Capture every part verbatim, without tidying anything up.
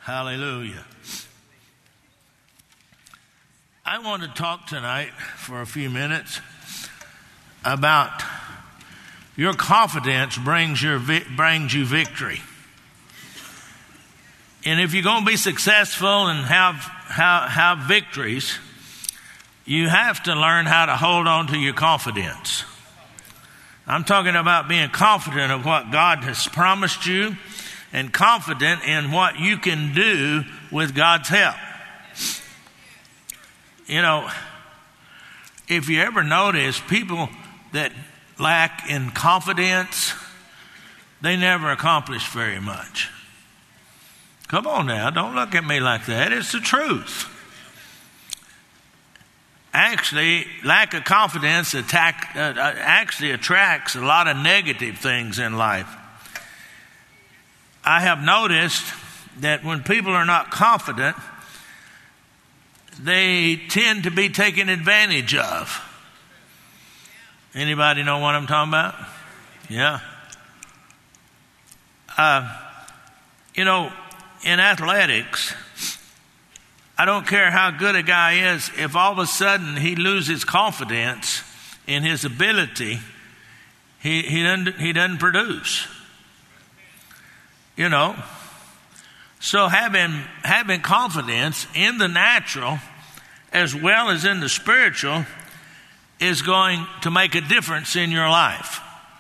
Hallelujah. I want to talk tonight for a few minutes about your confidence brings your brings you victory. And if you're going to be successful and have, have, have victories, you have to learn how to hold on to your confidence. I'm talking about being confident of what God has promised you and confident in what you can do with God's help. You know, if you ever notice, people that lack in confidence, they never accomplish very much. Come on now, don't look at me like that. It's the truth. Actually, lack of confidence attack, uh, actually attracts a lot of negative things in life. I have noticed that when people are not confident, they tend to be taken advantage of. Anybody know what I'm talking about? Yeah. Uh, you know, in athletics, I don't care how good a guy is, if all of a sudden he loses confidence in his ability, he, he doesn't, he doesn't produce. You know, so having, having confidence in the natural as well as in the spiritual is going to make a difference in your life.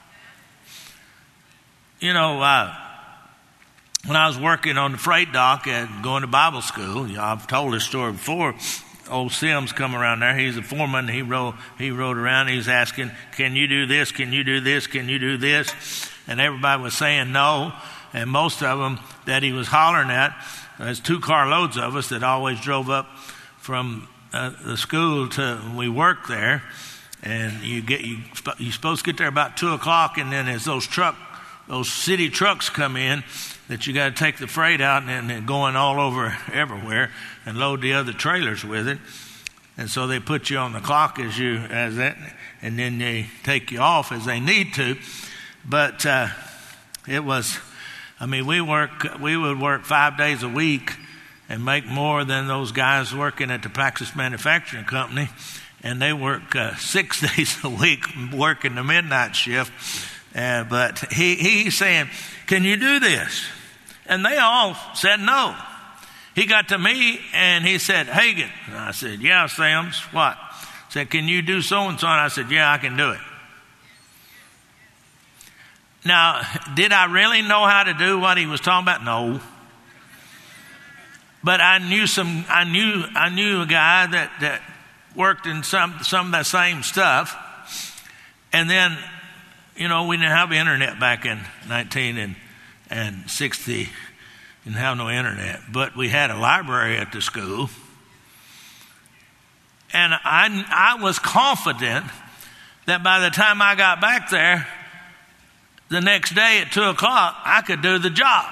You know, uh, when I was working on the freight dock and going to Bible school, you know, I've told this story before. Old Sims come around there. He's a foreman. He rode, he rode around. He was asking, can you do this? Can you do this? Can you do this? And everybody was saying no. And most of them that he was hollering at, there's two car loads of us that always drove up from uh, the school to, we worked there. And you get, you, you're supposed to get there about two o'clock. And then as those truck, those city trucks come in, that you got to take the freight out and, and going all over everywhere and load the other trailers with it. And so they put you on the clock as you, as that, and then they take you off as they need to. But, uh, it was, I mean, we work, we would work five days a week and make more than those guys working at the Praxis Manufacturing Company. And they work uh, six days a week working the midnight shift. Uh, but he, he's saying, can you do this? And they all said no. He got to me and he said, Hagan. And I said, yeah, Sims, what? He said, can you do so-and-so? And I said, yeah, I can do it. Now, did I really know how to do what he was talking about? No. But I knew some, I knew, I knew a guy that, that worked in some, some of that same stuff. And then, you know, we didn't have internet back in nineteen sixty. Didn't have no internet, but we had a library at the school. And I, I was confident that by the time I got back there, the next day at two o'clock, I could do the job.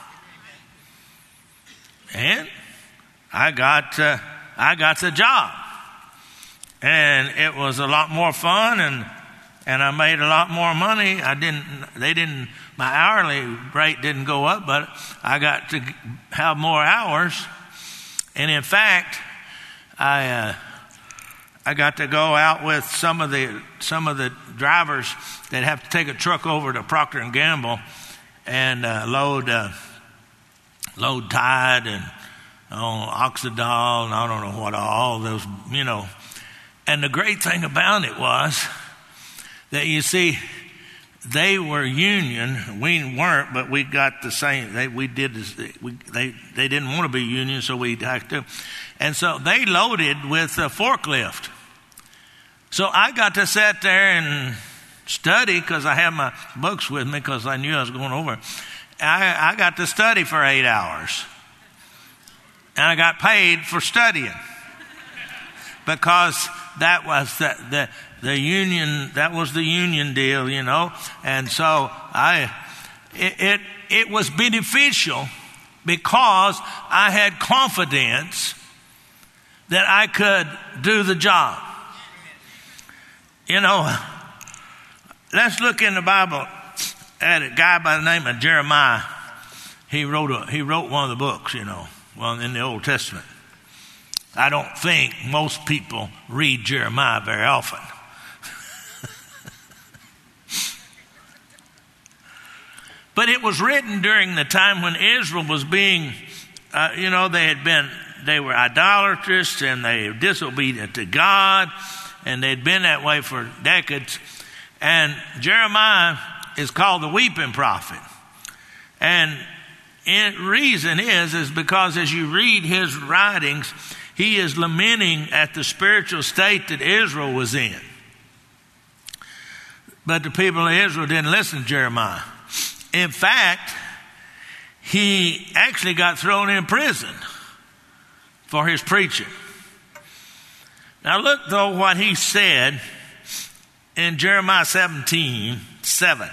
And I got, uh, I got the job. And it was a lot more fun, and And I made a lot more money. I didn't, they didn't, my hourly rate didn't go up, but I got to have more hours. And in fact, I, uh, I got to go out with some of the, some of the drivers that have to take a truck over to Procter and Gamble and, uh, load, uh, load Tide and, oh, Oxidol and I don't know what, all those, you know. And the great thing about it was, that you see, they were union. We weren't, but we got the same. They, we did. This, we, they they didn't want to be union, so we had to. And so they loaded with a forklift. So I got to sit there and study because I had my books with me because I knew I was going over. I, I got to study for eight hours, and I got paid for studying because that was the the. The union, that was the union deal, you know. And so I, it, it, it was beneficial because I had confidence that I could do the job. You know, let's look in the Bible at a guy by the name of Jeremiah. he wrote a, he wrote one of the books, you know, well, in the Old Testament. I don't think most people read Jeremiah very often. But it was written during the time when Israel was being, uh, you know, they had been, they were idolatrous and they were disobedient to God, and they'd been that way for decades. And Jeremiah is called the weeping prophet. And the reason is, is because as you read his writings, he is lamenting at the spiritual state that Israel was in. But the people of Israel didn't listen to Jeremiah. In fact, he actually got thrown in prison for his preaching. Now look, though, what he said in Jeremiah seventeen, seven.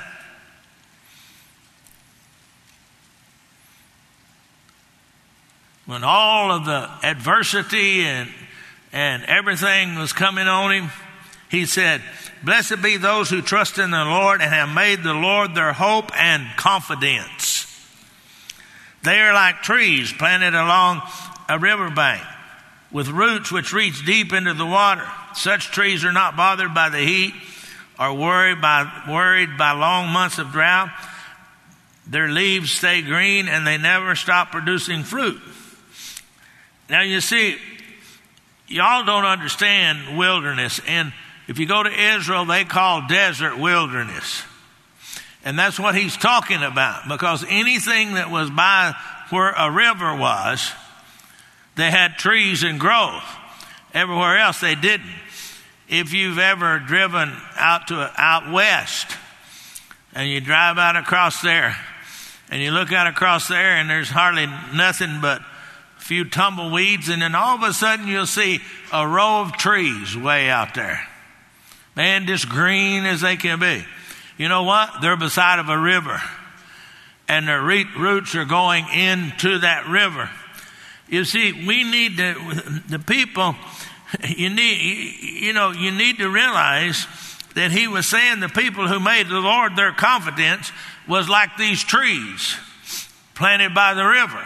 When all of the adversity and, and everything was coming on him, he said, "Blessed be those who trust in the Lord and have made the Lord their hope and confidence. They are like trees planted along a riverbank with roots which reach deep into the water. Such trees are not bothered by the heat or worried by, worried by long months of drought. Their leaves stay green and they never stop producing fruit." Now you see, y'all don't understand wilderness. And if you go to Israel, they call desert wilderness. And that's what he's talking about. Because anything that was by where a river was, they had trees and growth. Everywhere else they didn't. If you've ever driven out to out west and you drive out across there and you look out across there and there's hardly nothing but a few tumbleweeds, and then all of a sudden you'll see a row of trees way out there. Man, just green as they can be. You know what? They're beside of a river. And their roots are going into that river. You see, we need to, the people, you need, you know, you need to realize that he was saying the people who made the Lord their confidence was like these trees planted by the river.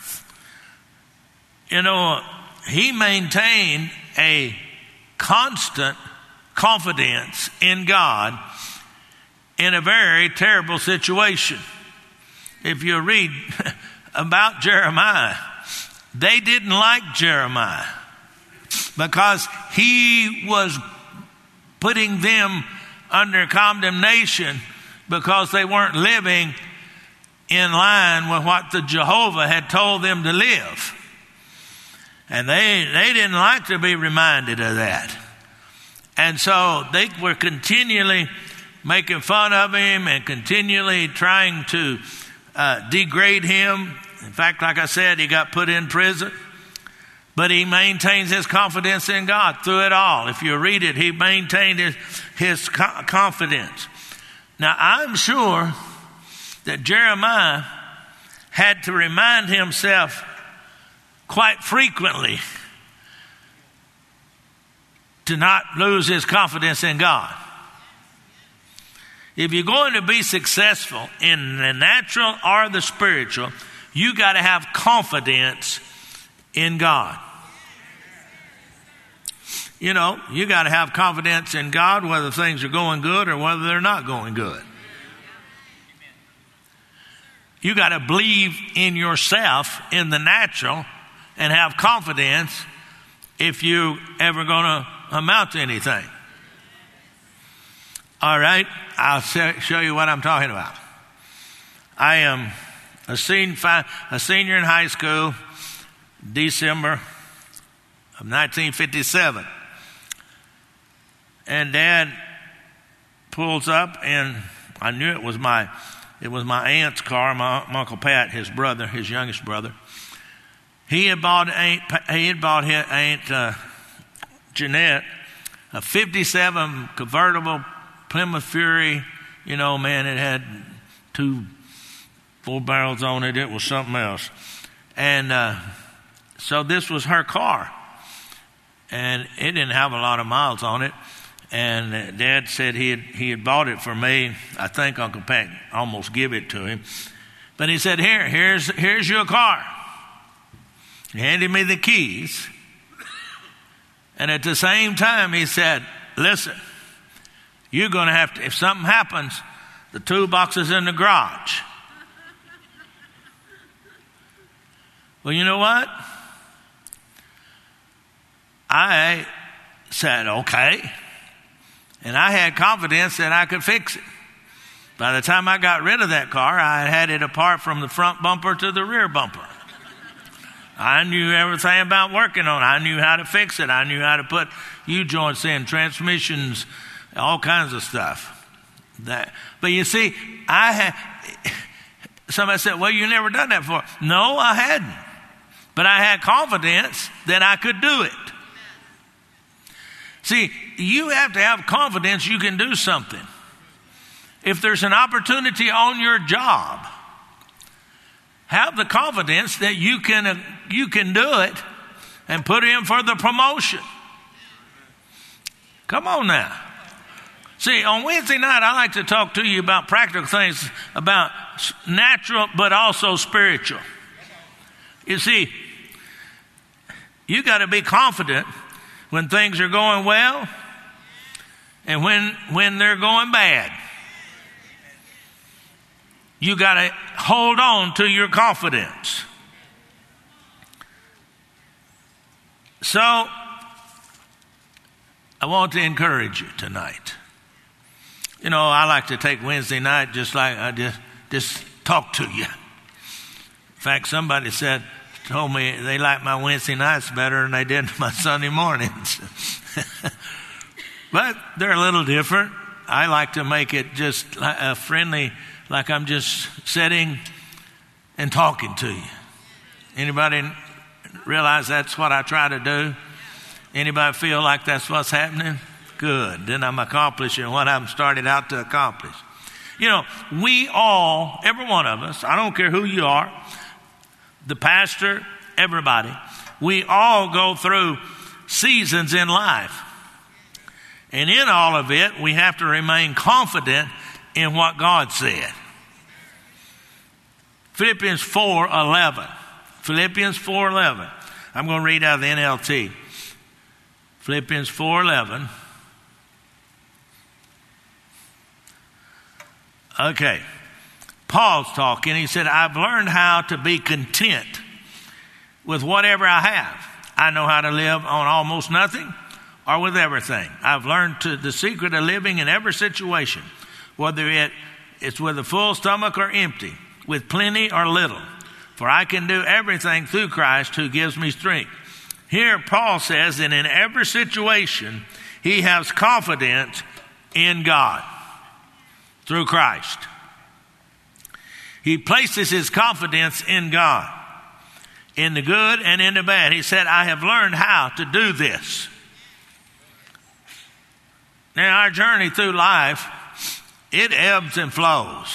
You know, he maintained a constant confidence in God in a very terrible situation. If you read about Jeremiah, they didn't like Jeremiah because he was putting them under condemnation because they weren't living in line with what the Jehovah had told them to live. And they, they didn't like to be reminded of that. And so they were continually making fun of him and continually trying to uh, degrade him. In fact, like I said, he got put in prison. But he maintains his confidence in God through it all. If you read it, he maintained his, his co- confidence. Now, I'm sure that Jeremiah had to remind himself quite frequently to not lose his confidence in God. If you're going to be successful in the natural or the spiritual, you got to have confidence in God. You know, you got to have confidence in God whether things are going good or whether they're not going good. You got to believe in yourself in the natural and have confidence if you ever going to amount to anything. All right, I'll show you what I'm talking about. I am a senior, a senior in high school, December of nineteen fifty-seven. And Dad pulls up, and I knew it was my, it was my aunt's car, my, my Uncle Pat, his brother, his youngest brother. He had bought Aunt, he had bought his Aunt uh, Jeanette a fifty-seven convertible Plymouth Fury. You know, man, it had two full barrels on it. It was something else. And uh, so this was her car. And it didn't have a lot of miles on it. And Dad said he had, he had bought it for me. I think Uncle Pat almost gave it to him. But he said, here, here's, here's your car. He handed me the keys. And at the same time, he said, listen, you're going to have to, if something happens, the toolbox is in the garage. Well, you know what? I said, okay. And I had confidence that I could fix it. By the time I got rid of that car, I had it apart from the front bumper to the rear bumper. I knew everything about working on it. I knew how to fix it. I knew how to put U-joints in, transmissions, all kinds of stuff. That, but you see, I had, somebody said, well, you never done that before. No, I hadn't. But I had confidence that I could do it. See, you have to have confidence you can do something. If there's an opportunity on your job, have the confidence that you can, uh, you can do it and put in for the promotion. Come on now. See, on Wednesday night, I like to talk to you about practical things, about natural but also spiritual. You see, you got to be confident when things are going well and when, when they're going bad. You got to hold on to your confidence. So, I want to encourage you tonight. You know, I like to take Wednesday night just like I just, just talk to you. In fact, somebody said, told me they like my Wednesday nights better than they did my Sunday mornings. But they're a little different. I like to make it just a friendly, like I'm just sitting and talking to you. Anybody realize that's what I try to do? Anybody feel like that's what's happening? Good. Then I'm accomplishing what I'm started out to accomplish. You know, we all, every one of us, I don't care who you are, the pastor, everybody, we all go through seasons in life. And in all of it, we have to remain confident in what God said. Philippians four eleven. Philippians four eleven. I'm going to read out of the N L T. Philippians four eleven. Okay. Paul's talking. He said, I've learned how to be content with whatever I have. I know how to live on almost nothing or with everything. I've learned to, the secret of living in every situation, whether it, it's with a full stomach or empty, with plenty or little. For I can do everything through Christ who gives me strength. Here Paul says that in every situation, he has confidence in God through Christ. He places his confidence in God, in the good and in the bad. He said, I have learned how to do this. Now, our journey through life, it ebbs and flows.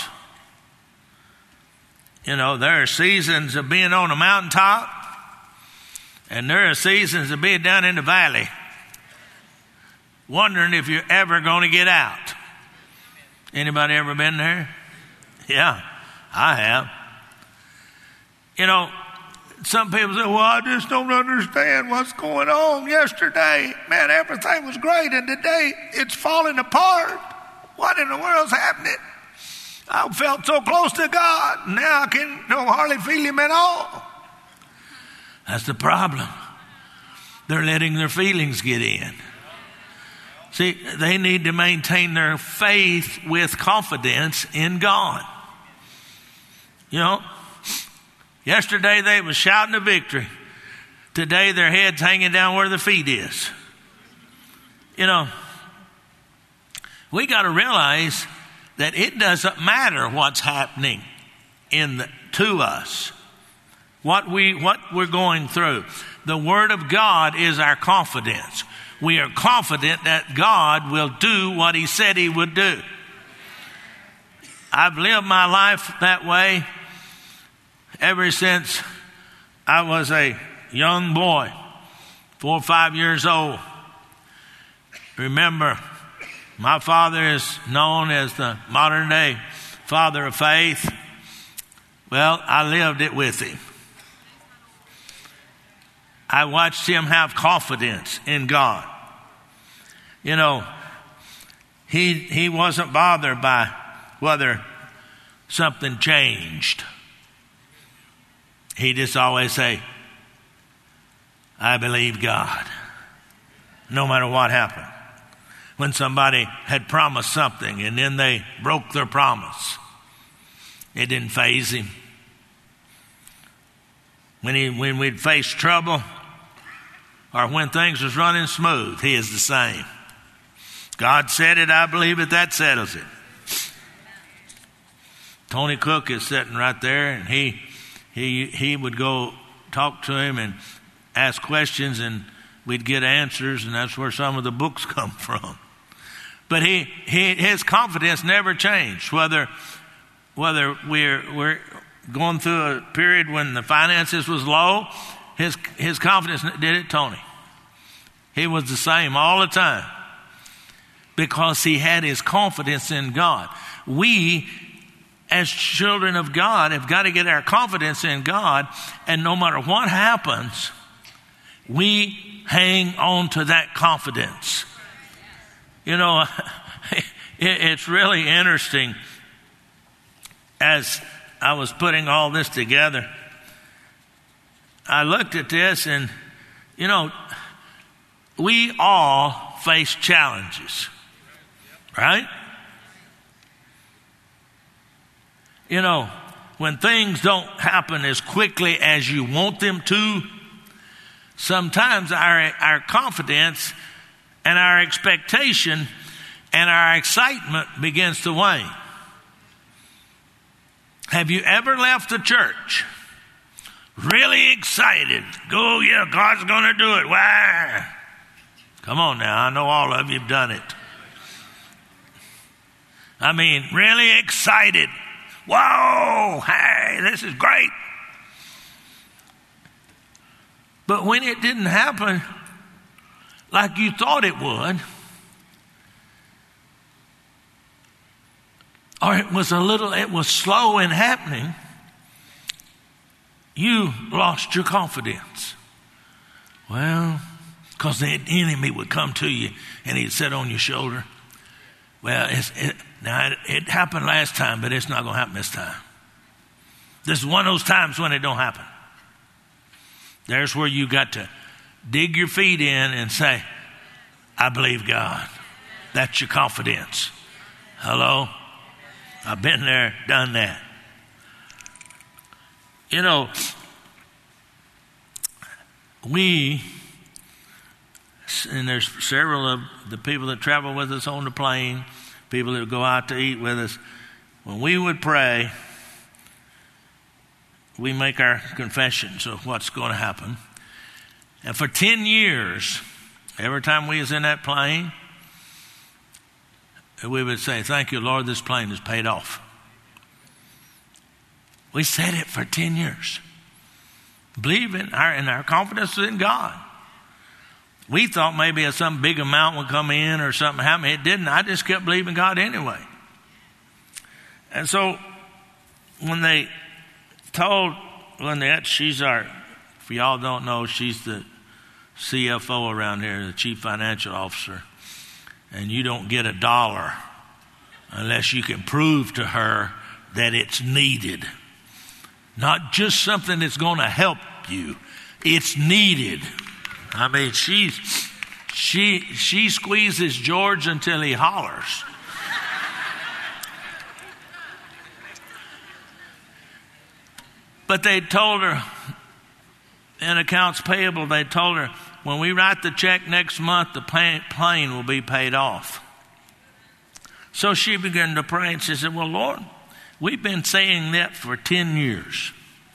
You know, there are seasons of being on a mountaintop, and there are seasons of being down in the valley, wondering if you're ever going to get out. Anybody ever been there? Yeah, I have. You know, some people say, well, I just don't understand what's going on. Yesterday, man, everything was great, and today it's falling apart. What in the world's happening? I felt so close to God. Now I can don't hardly feel him at all. That's the problem. They're letting their feelings get in. See, they need to maintain their faith with confidence in God. You know, yesterday they was shouting a victory. Today their head's hanging down where the feet is. You know, we got to realize that it doesn't matter what's happening in the, to us, what we what we're going through. The Word of God is our confidence. We are confident that God will do what He said He would do. I've lived my life that way ever since I was a young boy, four or five years old. Remember, my father is known as the modern day father of faith. Well, I lived it with him. I watched him have confidence in God. You know, he he wasn't bothered by whether something changed. He just always say, I believe God, no matter what happened. When somebody had promised something and then they broke their promise, it didn't faze him. When he when we'd face trouble or when things was running smooth, he is the same. God said it, I believe it, that settles it. Tony Cook is sitting right there, and he he he would go talk to him and ask questions, and we'd get answers, and that's where some of the books come from. But he, he his confidence never changed, whether whether we're we're going through a period when the finances was low. His his confidence did it, Tony. He was the same all the time because he had his confidence in God. We, as children of God, have got to get our confidence in God, and no matter what happens, we hang on to that confidence. You know, it's really interesting. As I was putting all this together, I looked at this, and, you know, we all face challenges, right? You know, when things don't happen as quickly as you want them to, sometimes our, our confidence and our expectation and our excitement begins to wane. Have you ever left the church really excited? Go, yeah, God's going to do it. Why? Come on now, I know all of you have done it. I mean, really excited. Whoa, hey, this is great. But when it didn't happen like you thought it would, or it was a little, it was slow in happening, you lost your confidence. Well, because the enemy would come to you and he'd sit on your shoulder. Well, it's, it, now it, it happened last time, but it's not going to happen this time. This is one of those times when it don't happen. There's where you got to dig your feet in and say, I believe God. That's your confidence. Hello? I've been there, done that. You know, we, and there's several of the people that travel with us on the plane, people that go out to eat with us, when we would pray, we make our confessions of what's going to happen. And for ten years, every time we was in that plane, we would say, thank you, Lord, this plane is paid off. We said it for ten years. Believe in our, in our confidence in God. We thought maybe some big amount would come in or something happen. It didn't. I just kept believing God anyway. And so when they told Lynette, she's our, if y'all don't know, she's the C F O around here, the chief financial officer. And you don't get a dollar unless you can prove to her that it's needed. Not just something that's going to help you. It's needed. I mean, she's, she, she squeezes George until he hollers. But they told her, in accounts payable, they told her, when we write the check next month, the plane will be paid off. So she began to pray, and she said, well, Lord, we've been saying that for ten years.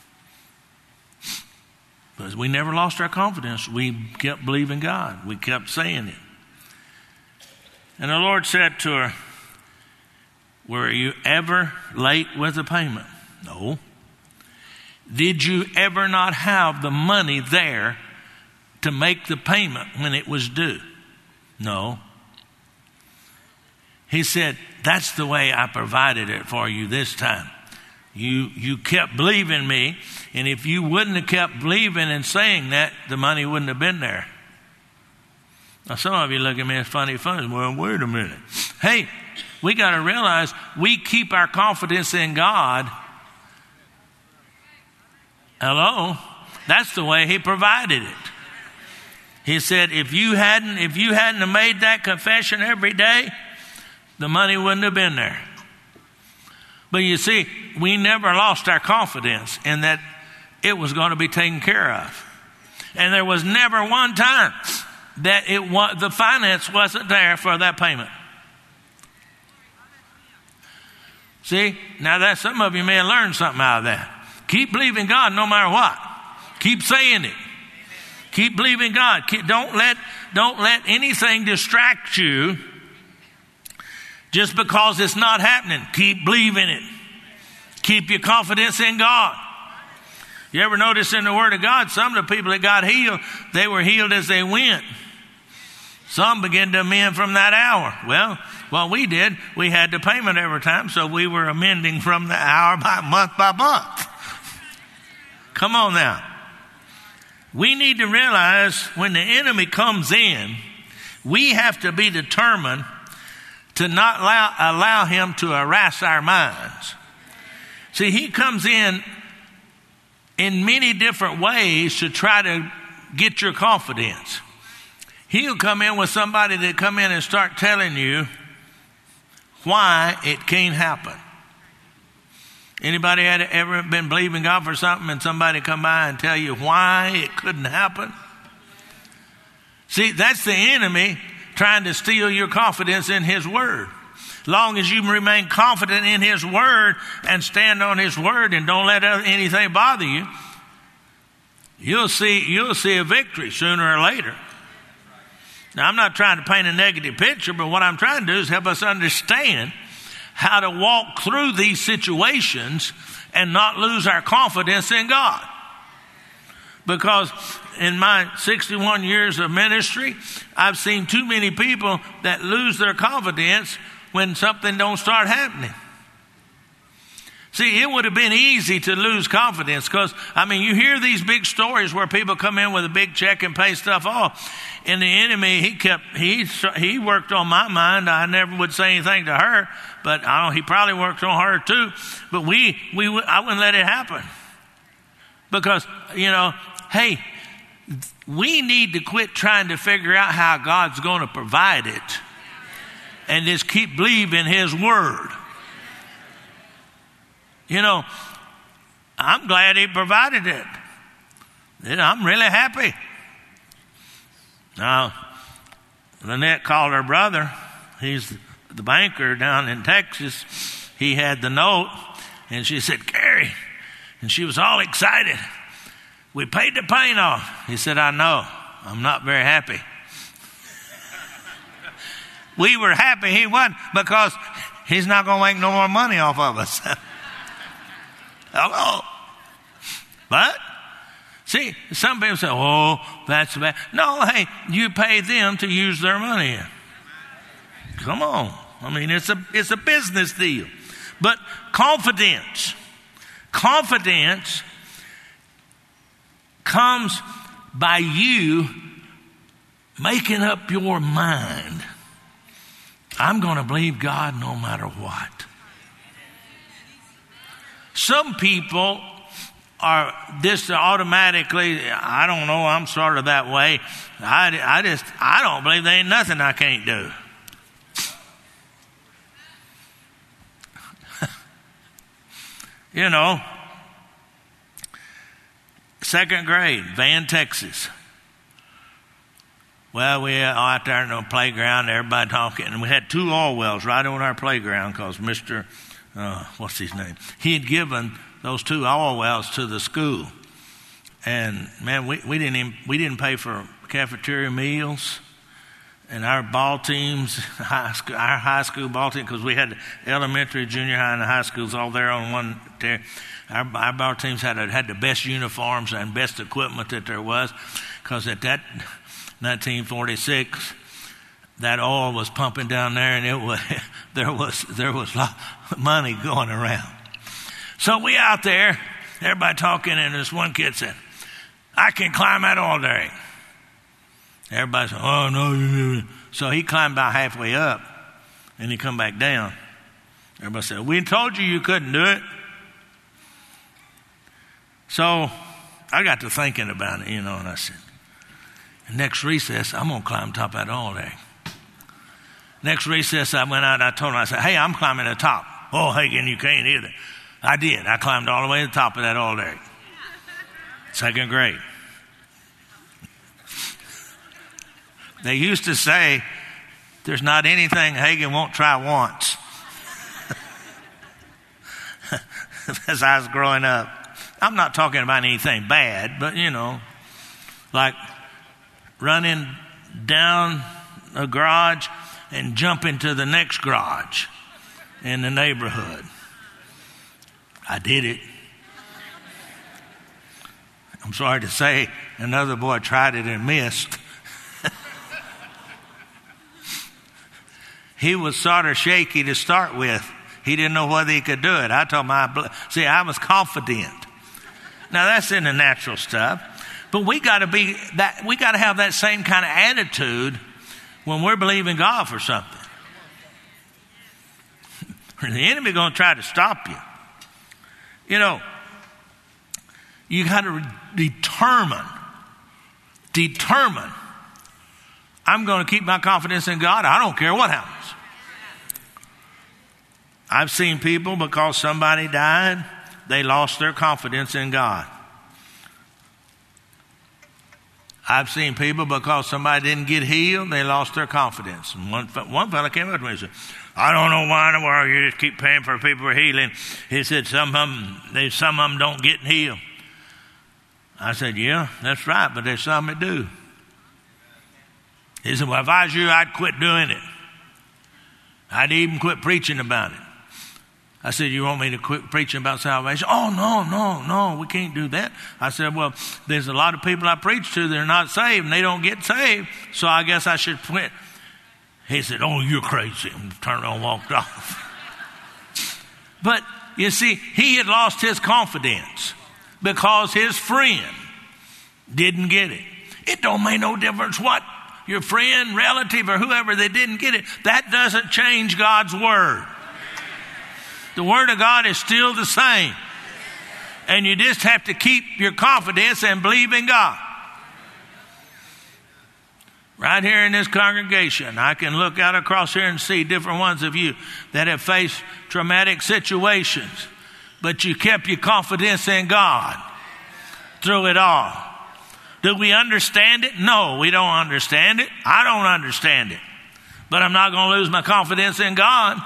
But we never lost our confidence. We kept believing God. We kept saying it. And the Lord said to her, were you ever late with a payment? No. Did you ever not have the money there to make the payment when it was due? No. He said, that's the way I provided it for you this time. You, you kept believing me, and if you wouldn't have kept believing and saying that, the money wouldn't have been there. Now, some of you look at me as funny funny. Well, wait a minute. Hey, we got to realize we keep our confidence in God. Hello? That's the way he provided it. He said, if you hadn't, if you hadn't have made that confession every day, the money wouldn't have been there. But you see, we never lost our confidence in that it was going to be taken care of. And there was never one time that it was, the finance wasn't there for that payment. See, now that some of you may have learned something out of that. Keep believing God no matter what. Keep saying it. Keep believing God. Keep, don't let, don't let anything distract you just because it's not happening. Keep believing it. Keep your confidence in God. You ever notice in the Word of God, some of the people that got healed, they were healed as they went. Some began to amend from that hour. Well, what we did, we had the payment every time, so we were amending from the hour by month by month. Come on now. We need to realize when the enemy comes in, we have to be determined to not allow, allow him to harass our minds. See, he comes in in many different ways to try to get your confidence. He'll come in with somebody that come in and start telling you why it can't happen. Anybody had ever been believing God for something and somebody come by and tell you why it couldn't happen? See, that's the enemy trying to steal your confidence in his word. Long as you remain confident in his word and stand on his word and don't let anything bother you, you'll see, you'll see a victory sooner or later. Now, I'm not trying to paint a negative picture, but what I'm trying to do is help us understand how to walk through these situations and not lose our confidence in God. Because in my sixty-one years of ministry, I've seen too many people that lose their confidence when something don't start happening. See, it would have been easy to lose confidence because, I mean, you hear these big stories where people come in with a big check and pay stuff off. And the enemy, he kept, he he worked on my mind. I never would say anything to her, but I don't know, he probably worked on her too. But we, we, I wouldn't let it happen. Because, you know, hey, we need to quit trying to figure out how God's going to provide it and just keep believing his word. You know, I'm glad he provided it. I'm really happy. Now, Lynette called her brother. He's the banker down in Texas. He had the note, and she said, Gary, and she was all excited. We paid the paint off. He said, I know. I'm not very happy. We were happy he wasn't because he's not going to make no more money off of us. Hello. But, see, some people say, oh, that's bad. No, hey, you pay them to use their money. Come on. I mean, it's a, it's a business deal. But confidence, confidence comes by you making up your mind. I'm going to believe God no matter what. Some people are just automatically, I don't know, I'm sort of that way. I, I just, I don't believe there ain't nothing I can't do. You know, second grade, Van, Texas. Well, we were out there in the playground, everybody talking, and we had two oil wells right on our playground because Mister Uh, what's his name? He had given those two oil wells to the school, and man, we, we didn't even, we didn't pay for cafeteria meals, and our ball teams, high school, our high school ball team, because we had elementary, junior high, and the high schools all there on one. There, our, our ball teams had had the best uniforms and best equipment that there was, because at that nineteen forty-six. That oil was pumping down there, and it was there was there was a lot of money going around. So we out there, everybody talking, and this one kid said, I can climb that all day. Everybody said, oh, no. So he climbed about halfway up, and he come back down. Everybody said, we told you you couldn't do it. So I got to thinking about it, you know, and I said, next recess, I'm going to climb top of that all day. Next recess, I went out and I told him, I said, hey, I'm climbing the top. Oh, Hagin, you can't either. I did. I climbed all the way to the top of that all day. Second grade. They used to say, there's not anything Hagin won't try once. As I was growing up. I'm not talking about anything bad, but, you know, like running down a garage and jump into the next garage in the neighborhood. I did it. I'm sorry to say, another boy tried it and missed. He was sort of shaky to start with. He didn't know whether he could do it. I told him, I, see, I was confident. Now that's in the natural stuff, but we got to be that. We got to have that same kind of attitude when we're believing God for something. The enemy going to try to stop you. You know, you got to re- determine, determine. I'm going to keep my confidence in God. I don't care what happens. I've seen people, because somebody died, they lost their confidence in God. I've seen people, because somebody didn't get healed, they lost their confidence. And one, one fellow came up to me and said, I don't know why in the world you just keep paying for people for healing. He said, some of them, they, some of them don't get healed. I said, yeah, that's right, but there's some that do. He said, well, if I was you, I'd quit doing it. I'd even quit preaching about it. I said, you want me to quit preaching about salvation? Oh, no, no, no, we can't do that. I said, well, there's a lot of people I preach to that are not saved, and they don't get saved, so I guess I should quit. He said, oh, you're crazy, and turned around and walked off. But, you see, he had lost his confidence because his friend didn't get it. It don't make no difference what your friend, relative, or whoever, they didn't get it. That doesn't change God's word. The word of God is still the same. And you just have to keep your confidence and believe in God. Right here in this congregation, I can look out across here and see different ones of you that have faced traumatic situations, but you kept your confidence in God through it all. Do we understand it? No, we don't understand it. I don't understand it. But I'm not going to lose my confidence in God.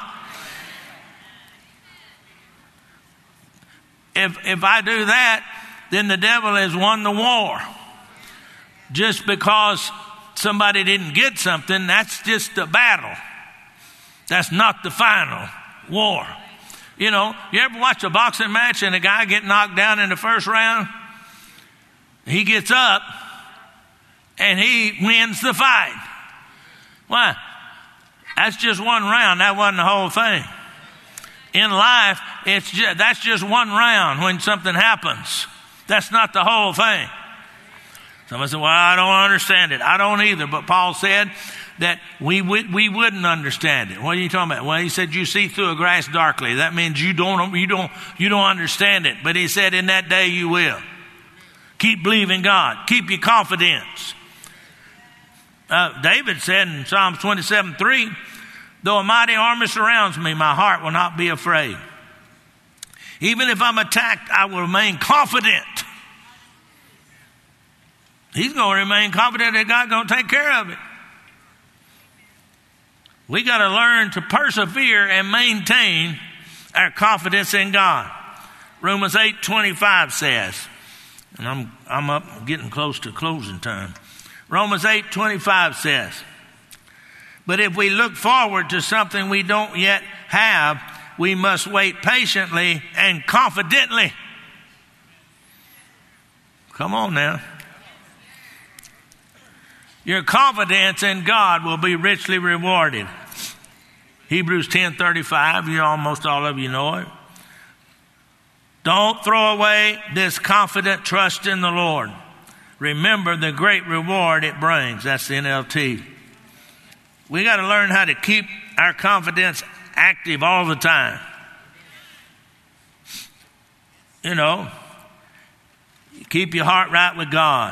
If if I do that, then the devil has won the war. Just because somebody didn't get something, that's just a battle. That's not the final war. You know, you ever watch a boxing match and a guy get knocked down in the first round? He gets up and he wins the fight. Why? That's just one round. That wasn't the whole thing. In life, it's just, that's just one round when something happens. That's not the whole thing. Somebody said, well, I don't understand it. I don't either. But Paul said that we would, we wouldn't understand it. What are you talking about? Well, he said, you see through a glass darkly. That means you don't, you don't, you don't understand it. But he said, in that day you will. Keep believing God. Keep your confidence. Uh, David said in Psalms twenty-seven three, though a mighty army surrounds me, my heart will not be afraid. Even if I'm attacked, I will remain confident. He's going to remain confident that God's going to take care of it. We got to learn to persevere and maintain our confidence in God. Romans eight twenty-five says, and I'm I'm up getting close to closing time. Romans eight twenty-five says, but if we look forward to something we don't yet have, we must wait patiently and confidently. Come on now. Your confidence in God will be richly rewarded. Hebrews ten thirty-five, you almost all of you know it. Don't throw away this confident trust in the Lord. Remember the great reward it brings. That's the N L T. We got to learn how to keep our confidence active all the time. You know, keep your heart right with God.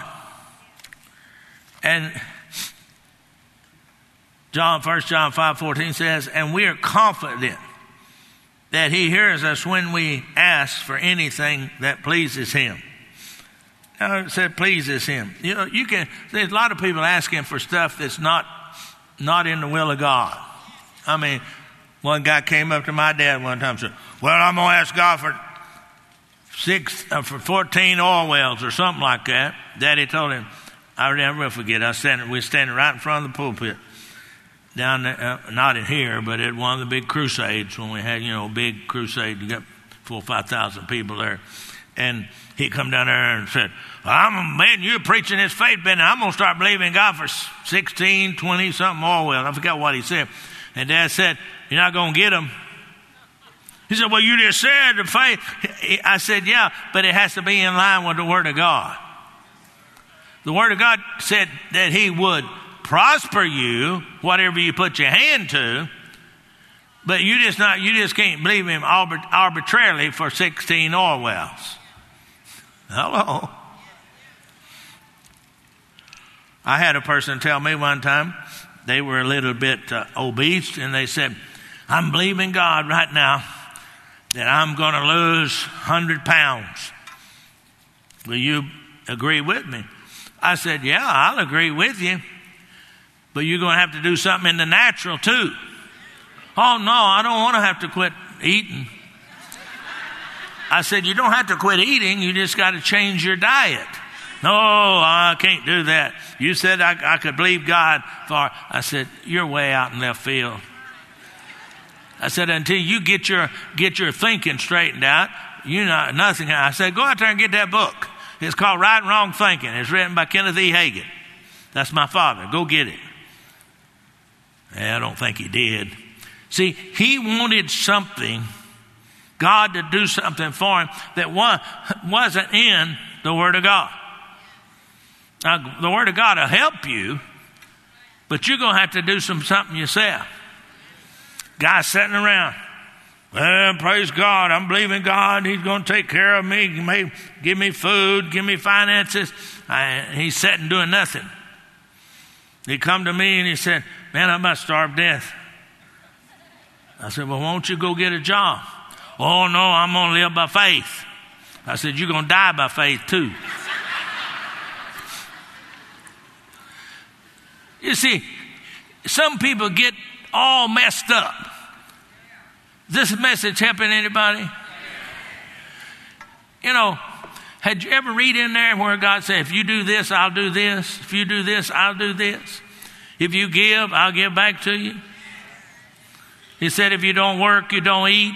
And John, First John five fourteen says, and we are confident that he hears us when we ask for anything that pleases him. Now it said pleases him. You know, you can, there's a lot of people asking for stuff that's not, not in the will of God. I mean, one guy came up to my dad one time and said, well, I'm going to ask God for six, uh, for fourteen oil wells or something like that. Daddy told him, I never will forget, I was standing, we were standing right in front of the pulpit. Down there, uh, not in here, but at one of the big crusades when we had, you know, a big crusade. You got four or five thousand people there. And he come down there and said, I'm, man, you're preaching this faith, Ben, and I'm going to start believing God for sixteen, twenty something oil wells. I forgot what he said. And Dad said, you're not going to get them. He said, well, you just said the faith. I said, yeah, but it has to be in line with the Word of God. The Word of God said that he would prosper you, whatever you put your hand to, but you just not you just can't believe him arbitrarily for sixteen oil wells. Hello. I had a person tell me one time they were a little bit uh, obese, and they said, I'm believing God right now that I'm going to lose one hundred pounds. Will you agree with me? I said, yeah, I'll agree with you. But you're going to have to do something in the natural too. Oh, no, I don't want to have to quit eating. I said, you don't have to quit eating. You just got to change your diet. No, I can't do that. You said I, I could believe God for, I said, you're way out in left field. I said, until you get your, get your thinking straightened out, you know, nothing. I said, go out there and get that book. It's called Right and Wrong Thinking. It's written by Kenneth E. Hagin. That's my father. Go get it. I don't think he did. See, he wanted something, God to do something for him that wasn't in the Word of God. Now, the Word of God will help you, but you're going to have to do some something yourself. Guy sitting around, well, praise God, I'm believing God, he's going to take care of me, he may give me food, give me finances. I, he's sitting doing nothing. He come to me and he said, man, I'm about to starve to death. I said, well, won't you go get a job? Oh, no, I'm going to live by faith. I said, you're going to die by faith too. You see, some people get all messed up. This message helping anybody? You know, had you ever read in there where God said, if you do this, I'll do this. If you do this, I'll do this. If you give, I'll give back to you. He said, if you don't work, you don't eat.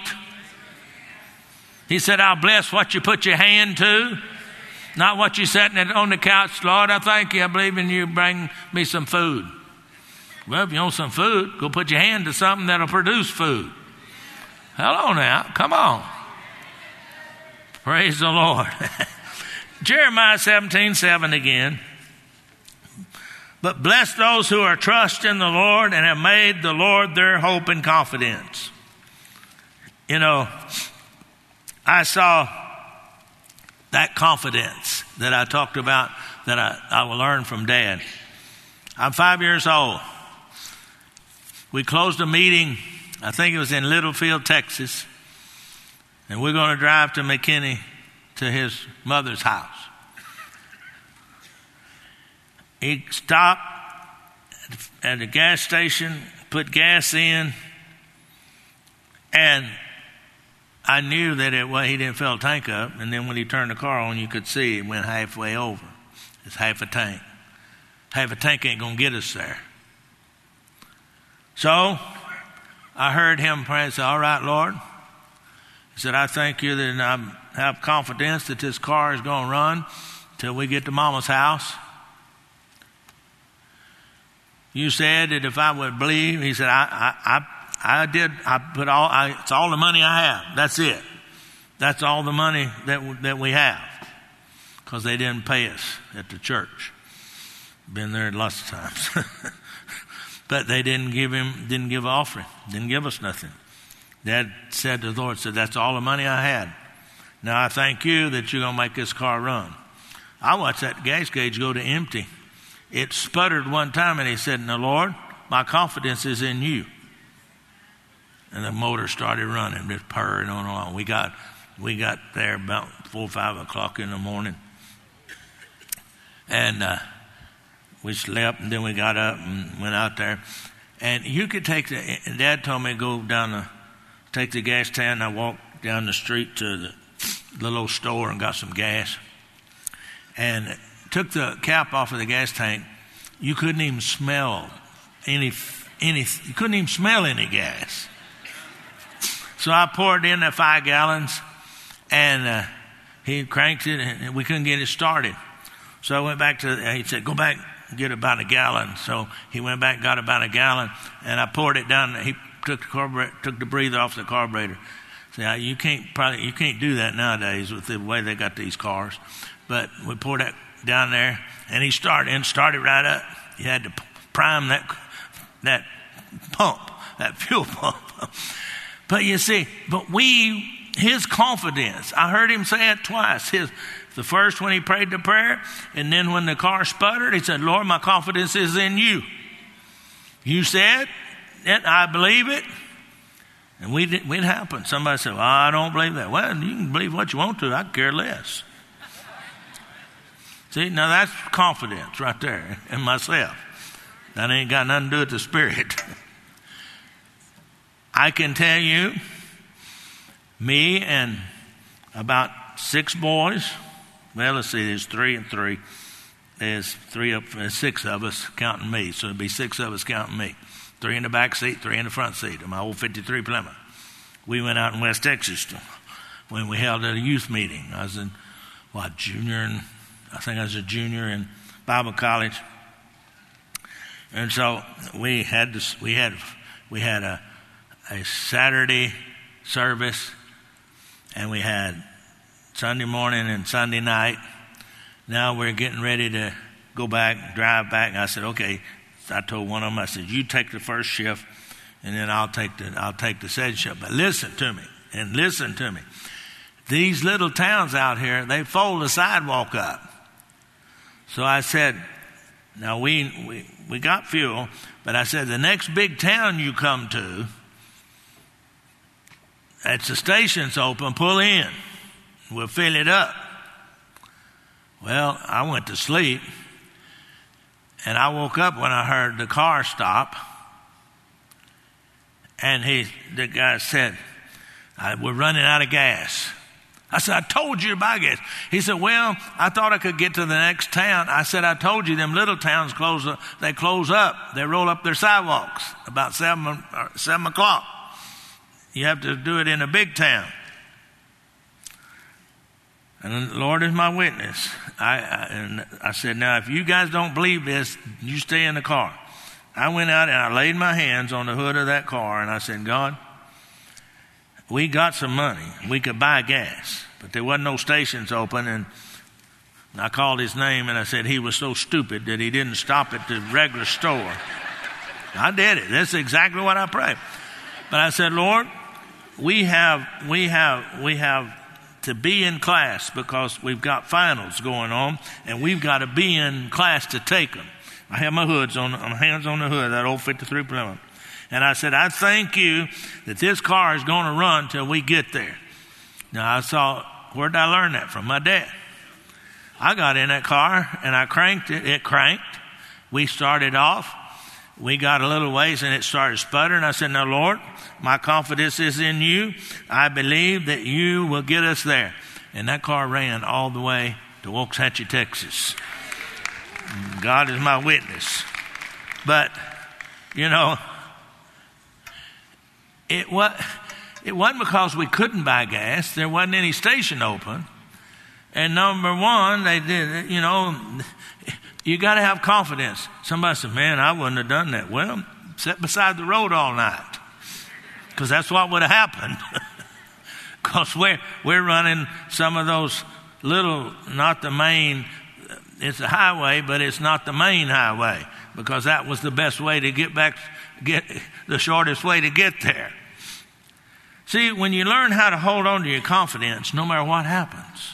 He said, I'll bless what you put your hand to, not what you're sitting on the couch. Lord, I thank you. I believe in you. Bring me some food. Well, if you want some food, go put your hand to something that'll produce food. Hello now. Come on. Praise the Lord. Jeremiah seventeen seven again. But bless those who are trust in the Lord and have made the Lord their hope and confidence. You know, I saw that confidence that I talked about that I, I will learn from Dad. I'm five years old. We closed a meeting, I think it was in Littlefield, Texas, and we're going to drive to McKinney to his mother's house. He stopped at the gas station, put gas in, and I knew that it well, he didn't fill the tank up, and then when he turned the car on, you could see it went halfway over. It's half a tank. Half a tank ain't going to get us there. So I heard him pray and say, all right, Lord. He said, I thank you that I have confidence that this car is going to run till we get to Mama's house. You said that if I would believe, he said, I, I, I, I did, I put all, I, it's all the money I have. That's it. That's all the money that that we have, because they didn't pay us at the church. Been there lots of times. But they didn't give him, didn't give offering, didn't give us nothing. Dad said to the Lord, said, that's all the money I had. Now I thank you that you're going to make this car run. I watched that gas gauge go to empty. It sputtered one time, and he said, now Lord, my confidence is in you. And the motor started running, just purring on and on. We got, we got there about four or five o'clock in the morning. And uh, we slept, and then we got up and went out there. And you could take the, and Dad told me to go down the, take the gas tank, and I walked down the street to the little old store and got some gas. And took the cap off of the gas tank. You couldn't even smell any, any, you couldn't even smell any gas. So I poured in the five gallons, and uh, he cranked it, and we couldn't get it started. So I went back to, he said, go back and get about a gallon. So he went back and got about a gallon, and I poured it down. He took the carburetor, took the breather off the carburetor. So you can't probably, you can't do that nowadays with the way they got these cars. But we poured that down there, and he started, and started right up. He had to prime that, that pump, that fuel pump. But you see, but we, his confidence, I heard him say it twice. His, the first when he prayed the prayer, and then when the car sputtered, he said, Lord, my confidence is in you. You said it, I believe it. And we did, it happened. Somebody said, well, I don't believe that. Well, you can believe what you want to. I care less. See, now that's confidence right there in myself. That ain't got nothing to do with the Spirit. I can tell you, me and about six boys, well, let's see, there's three and three. There's three of, there's six of us counting me, so it'd be six of us counting me. Three in the back seat, three in the front seat of my old fifty-three Plymouth. We went out in West Texas to, when we held a youth meeting. I was in, what, junior, and I think I was a junior in Bible college. And so we had this, we had, we had a, a Saturday service, and we had Sunday morning and Sunday night. Now we're getting ready to go back, drive back. And I said, okay. I told one of them, I said, you take the first shift, and then I'll take the I'll take the second shift. But listen to me, and listen to me. These little towns out here, they fold the sidewalk up. So I said, now we we, we got fuel, but I said, the next big town you come to, it's the station's open, pull in. We'll fill it up. Well, I went to sleep. And I woke up when I heard the car stop. And he, the guy said, we're running out of gas. I said, I told you to buy gas. He said, well, I thought I could get to the next town. I said, I told you them little towns close up. They close up. They roll up their sidewalks about seven, or seven o'clock. You have to do it in a big town. And the Lord is my witness. I, I, and I said, now, if you guys don't believe this, you stay in the car. I went out and I laid my hands on the hood of that car, and I said, God, we got some money. We could buy gas, but there wasn't no stations open. And I called his name, and I said he was so stupid that he didn't stop at the regular store. I did it. That's exactly what I prayed. But I said, Lord, we have, we have, we have, to be in class because we've got finals going on, and we've got to be in class to take them. I have my hoods on, my hands on the hood of that old fifty-three Plymouth. And I said, I thank you that this car is going to run till we get there. Now I saw, where did I learn that from? My dad. I got in that car and I cranked it. It cranked. We started off. We got a little ways and it started sputtering. I said, now, Lord, my confidence is in you. I believe that you will get us there. And that car ran all the way to Waxahachie, Texas. God is my witness. But, you know, it, was, it wasn't because we couldn't buy gas. There wasn't any station open. And number one, they did, you know, you got to have confidence. Somebody said, man, I wouldn't have done that. Well, sit beside the road all night, because that's what would have happened. Because we're, we're running some of those little, not the main, it's a highway, but it's not the main highway, because that was the best way to get back, get the shortest way to get there. See, when you learn how to hold on to your confidence, no matter what happens,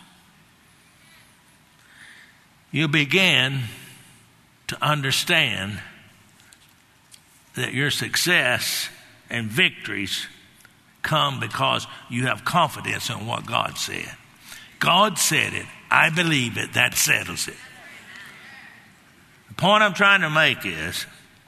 you begin to understand that your success and victories come because you have confidence in what God said. God said it. I believe it. That settles it. The point I'm trying to make is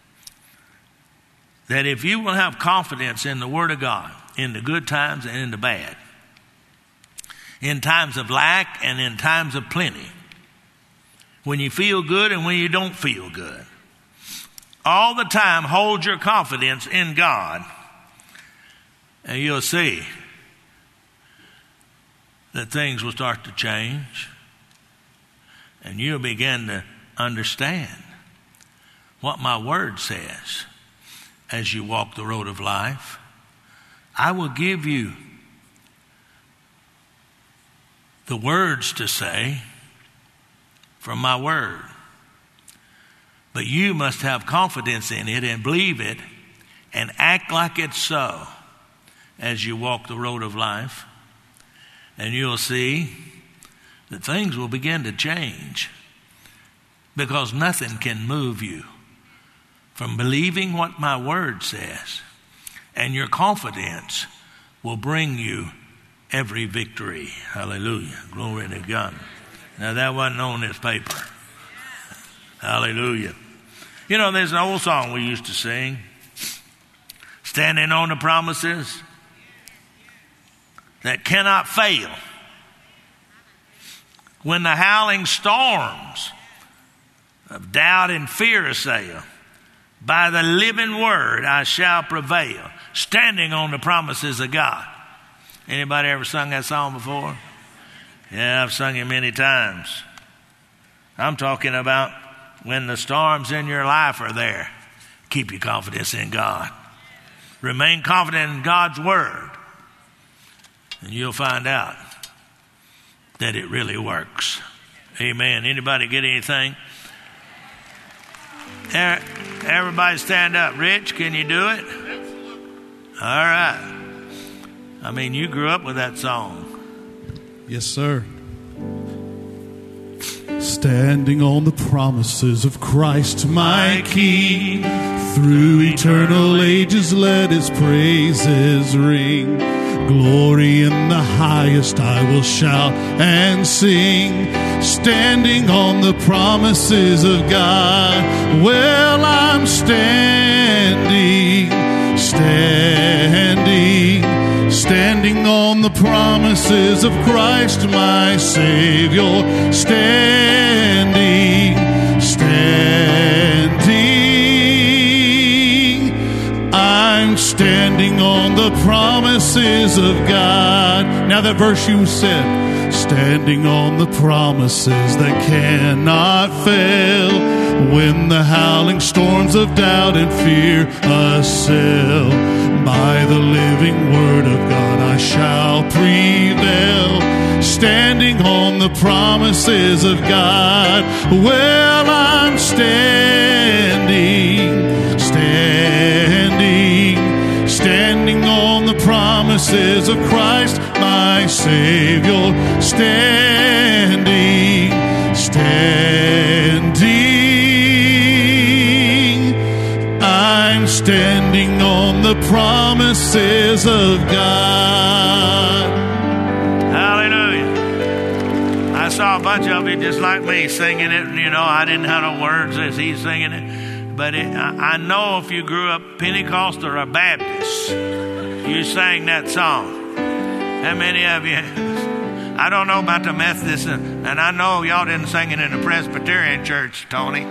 that if you will have confidence in the Word of God, in the good times and in the bad, in times of lack and in times of plenty, when you feel good and when you don't feel good, all the time hold your confidence in God, and you'll see that things will start to change, and you'll begin to understand what my word says as you walk the road of life. I will give you the words to say from my word, but you must have confidence in it and believe it and act like it's so as you walk the road of life, and you'll see that things will begin to change, because nothing can move you from believing what my word says, and your confidence will bring you every victory. Hallelujah. Glory to God. Now, that wasn't on this paper. Hallelujah. You know, there's an old song we used to sing, standing on the promises that cannot fail. When the howling storms of doubt and fear assail, by the living word I shall prevail, standing on the promises of God. Anybody ever sung that song before? Yeah, I've sung it many times. I'm talking about when the storms in your life are there, keep your confidence in God. Remain confident in God's word, and you'll find out that it really works. Amen. Anybody get anything? Everybody stand up. Rich, can you do it? All right. I mean, you grew up with that song. Yes, sir. Standing on the promises of Christ my King, through eternal ages let his praises ring. Glory in the highest I will shout and sing, standing on the promises of God. Well, I'm standing, standing, standing on the promises of Christ my Savior. Standing, standing, I'm standing on the promises of God. Now that verse you said, standing on the promises that cannot fail, when the howling storms of doubt and fear assail, by the living word of God I shall prevail, standing on the promises of God. Well, I'm standing, standing, standing on the promises of Christ my Savior. Standing, standing, I'm standing on the promises of God. Hallelujah. I saw a bunch of you just like me singing it. You know, I didn't have no words as he's singing it. But it, I, I know if you grew up Pentecostal or Baptist, you sang that song. How many of you? I don't know about the Methodists, and I know y'all didn't sing it in the Presbyterian church, Tony.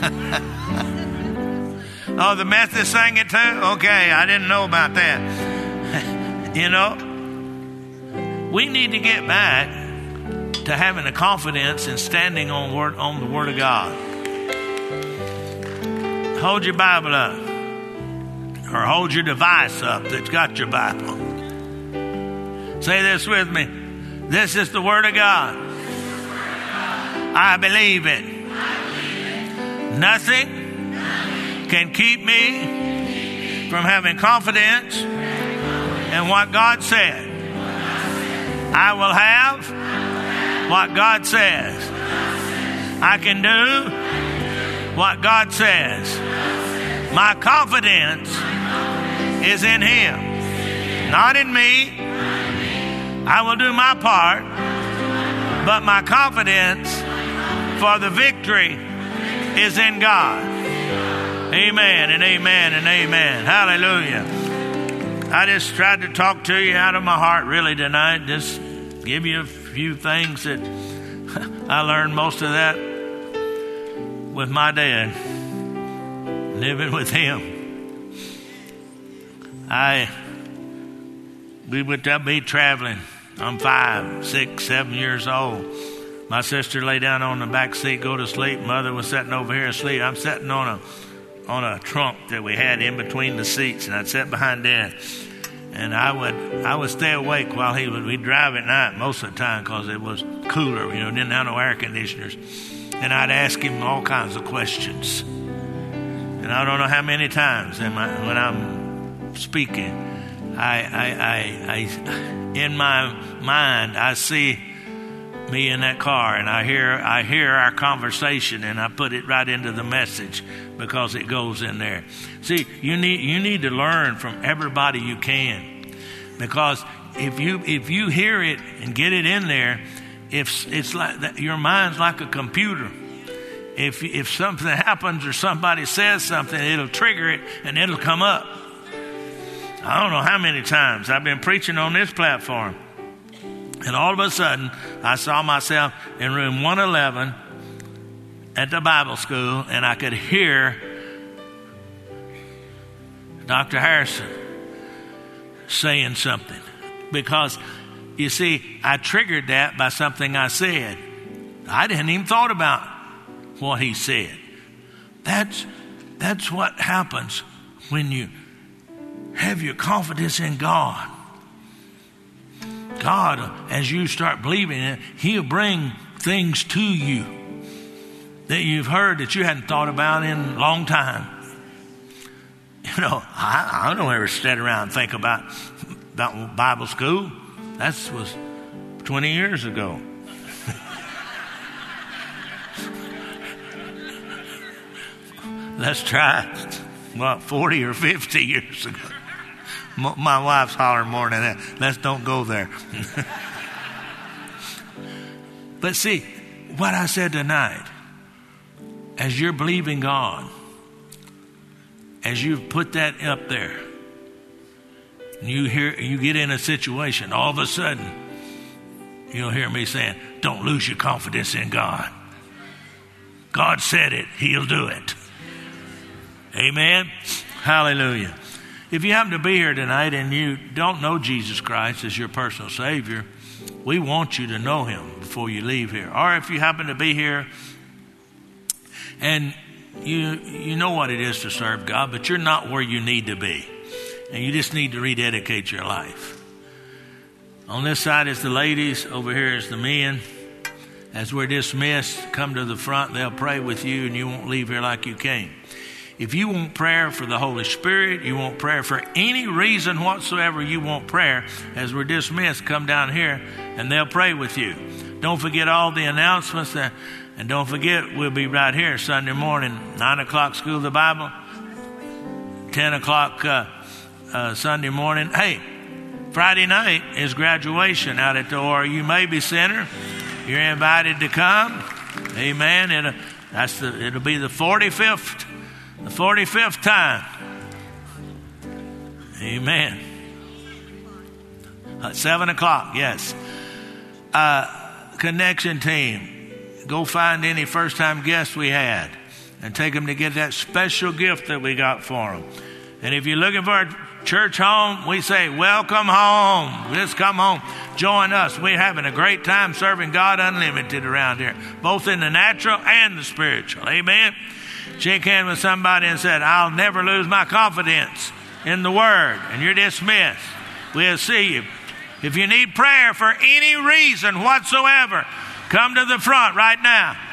Oh, the Methodists sang it too? Okay, I didn't know about that. You know, we need to get back to having the confidence and standing on word on the Word of God. Hold your Bible up, or hold your device up that's got your Bible. Say this with me. This is the Word of God. I believe it. Nothing can keep me from having confidence in what God said. I will have what God says. I can do what God says. My confidence is in Him, not in me. I will do my part, but my confidence for the victory is in God. Amen and amen and amen. Hallelujah. I just tried to talk to you out of my heart really tonight. Just give you a few things that I learned most of that with my dad, living with him. I, we would be traveling. I'm five, six, seven years old. My sister lay down on the back seat, go to sleep. Mother was sitting over here asleep. I'm sitting on a on a trunk that we had in between the seats, and I'd sit behind Dad. And I would I would stay awake while he would we'd drive at night most of the time because it was cooler, you know, didn't have no air conditioners. And I'd ask him all kinds of questions. And I don't know how many times am I, when I'm speaking, I, I, I, I, in my mind, I see me in that car, and I hear I hear our conversation, and I put it right into the message because it goes in there. See, you need you need to learn from everybody you can, because if you if you hear it and get it in there, if it's like that, your mind's like a computer. If if something happens or somebody says something, it'll trigger it and it'll come up. I don't know how many times I've been preaching on this platform, and all of a sudden, I saw myself in room one eleven at the Bible school, and I could hear Doctor Harrison saying something. Because, you see, I triggered that by something I said. I didn't even thought about what he said. That's, that's what happens when you have your confidence in God. God, as you start believing it, He'll bring things to you that you've heard that you hadn't thought about in a long time. You know, I, I don't ever sit around and think about, about Bible school. That was twenty years ago. Let's try, what, forty or fifty years ago. My wife's hollering more than that. Let's don't go there. But see, what I said tonight, as you're believing God, as you've put that up there, and you hear, you get in a situation, all of a sudden, you'll hear me saying, don't lose your confidence in God. God said it, He'll do it. Amen. Hallelujah. If you happen to be here tonight and you don't know Jesus Christ as your personal Savior, we want you to know Him before you leave here. Or if you happen to be here and you you know what it is to serve God, but you're not where you need to be, and you just need to rededicate your life. On this side is the ladies, over here is the men. As we're dismissed, come to the front. They'll pray with you, and you won't leave here like you came. If you want prayer for the Holy Spirit, you want prayer for any reason whatsoever, you want prayer, as we're dismissed, come down here and they'll pray with you. Don't forget all the announcements, that, and don't forget we'll be right here Sunday morning, nine o'clock School of the Bible, ten o'clock uh, uh, Sunday morning. Hey, Friday night is graduation out at the O R U Mabee Center. You're invited to come. Amen. It'll, that's the, it'll be the forty-fifth. The forty-fifth time. Amen. At seven o'clock, yes. Uh, connection team. Go find any first-time guests we had and take them to get that special gift that we got for them. And if you're looking for a church home, we say, welcome home. Just come home. Join us. We're having a great time serving God unlimited around here, both in the natural and the spiritual. Amen. Shake hands with somebody and said, I'll never lose my confidence in the Word. And you're dismissed. We'll see you. If you need prayer for any reason whatsoever, come to the front right now.